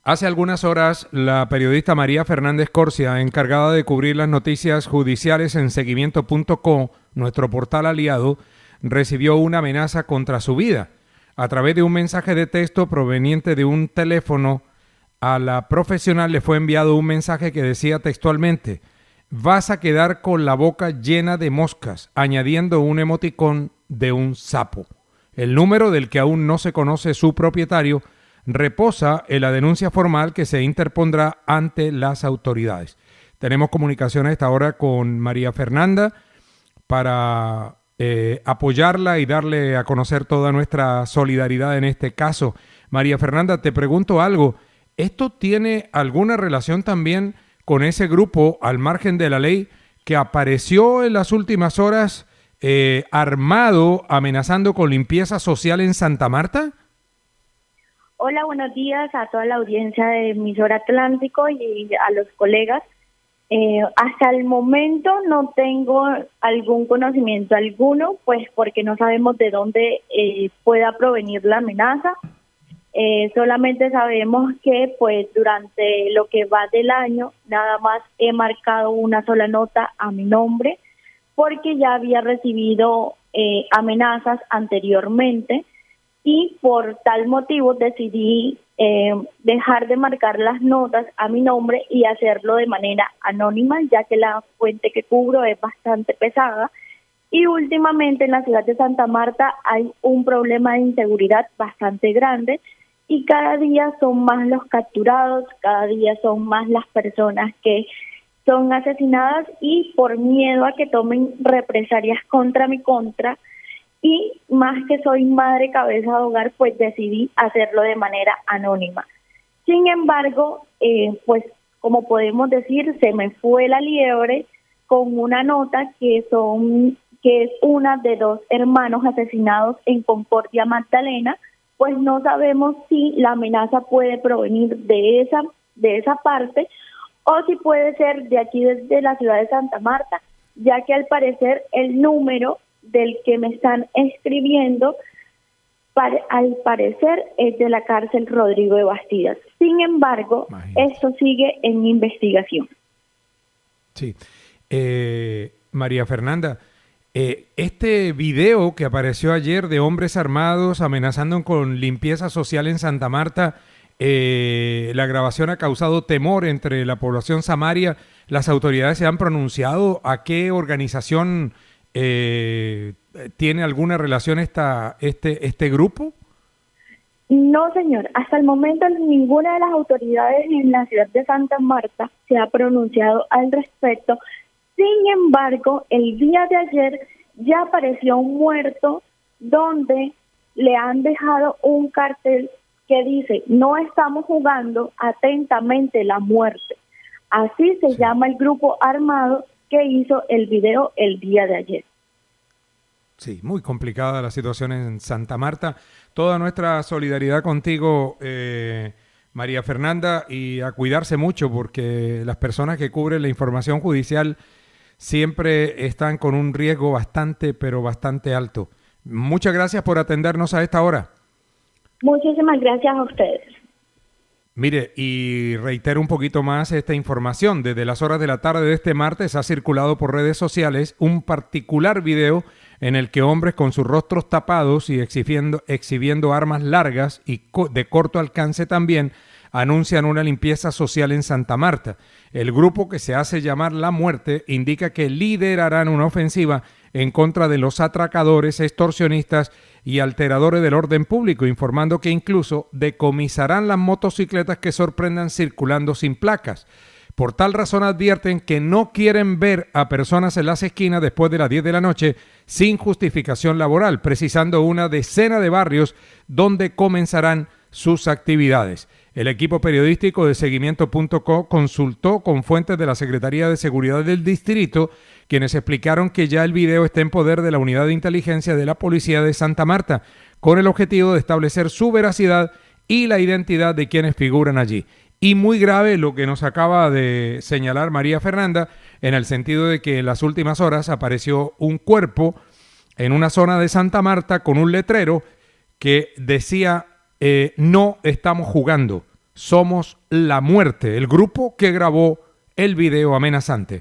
Hace algunas horas, la periodista María Fernández Corsia, encargada de cubrir las noticias judiciales en seguimiento.co, nuestro portal aliado, recibió una amenaza contra su vida. A través de un mensaje de texto proveniente de un teléfono, a la profesional le fue enviado un mensaje que decía textualmente: "Vas a quedar con la boca llena de moscas", añadiendo un emoticón de un sapo. El número, del que aún no se conoce su propietario, reposa en la denuncia formal que se interpondrá ante las autoridades. Tenemos comunicación a esta hora con María Fernanda para apoyarla y darle a conocer toda nuestra solidaridad en este caso. María Fernanda, te pregunto algo. ¿Esto tiene alguna relación también con ese grupo al margen de la ley que apareció en las últimas horas armado, amenazando con limpieza social en Santa Marta? Hola, buenos días a toda la audiencia de Emisora Atlántico y a los colegas. Hasta el momento no tengo algún conocimiento alguno, pues porque no sabemos de dónde pueda provenir la amenaza. Solamente sabemos que pues durante lo que va del año nada más he marcado una sola nota a mi nombre porque ya había recibido amenazas anteriormente. Y por tal motivo decidí dejar de marcar las notas a mi nombre y hacerlo de manera anónima, ya que la fuente que cubro es bastante pesada. Y últimamente en la ciudad de Santa Marta hay un problema de inseguridad bastante grande y cada día son más los capturados, cada día son más las personas que son asesinadas y por miedo a que tomen represalias contra mi contra. Y más que soy madre cabeza de hogar, pues decidí hacerlo de manera anónima. Sin embargo, pues como podemos decir, se me fue la liebre con una nota que es una de 2 hermanos asesinados en Concordia, Magdalena. Pues no sabemos si la amenaza puede provenir de esa parte o si puede ser de aquí desde la ciudad de Santa Marta, ya que al parecer el número del que me están escribiendo, al parecer es de la cárcel Rodrigo de Bastidas. Sin embargo, esto sigue en investigación. Sí. María Fernanda, este video que apareció ayer de hombres armados amenazando con limpieza social en Santa Marta, la grabación ha causado temor entre la población samaria. ¿Las autoridades se han pronunciado? ¿A qué organización tiene alguna relación este grupo? No, señor. Hasta el momento ninguna de las autoridades en la ciudad de Santa Marta se ha pronunciado al respecto. Sin embargo, el día de ayer ya apareció un muerto donde le han dejado un cartel que dice: "No estamos jugando, atentamente la muerte". Así se llama el grupo armado que hizo el video el día de ayer. Sí, muy complicada la situación en Santa Marta. Toda nuestra solidaridad contigo, María Fernanda, y a cuidarse mucho porque las personas que cubren la información judicial siempre están con un riesgo bastante, pero bastante alto. Muchas gracias por atendernos a esta hora. Muchísimas gracias a ustedes. Mire, y reitero un poquito más esta información. Desde las horas de la tarde de este martes ha circulado por redes sociales un particular video en el que hombres con sus rostros tapados y exhibiendo armas largas y de corto alcance también anuncian una limpieza social en Santa Marta. El grupo, que se hace llamar La Muerte, indica que liderarán una ofensiva en contra de los atracadores, extorsionistas y alteradores del orden público, informando que incluso decomisarán las motocicletas que sorprendan circulando sin placas. Por tal razón advierten que no quieren ver a personas en las esquinas después de las 10 de la noche sin justificación laboral, precisando una decena de barrios donde comenzarán sus actividades. El equipo periodístico de seguimiento.co consultó con fuentes de la Secretaría de Seguridad del Distrito, quienes explicaron que ya el video está en poder de la Unidad de Inteligencia de la Policía de Santa Marta, con el objetivo de establecer su veracidad y la identidad de quienes figuran allí. Y muy grave lo que nos acaba de señalar María Fernanda, en el sentido de que en las últimas horas apareció un cuerpo en una zona de Santa Marta con un letrero que decía: no estamos jugando. Somos la Muerte, el grupo que grabó el video amenazante.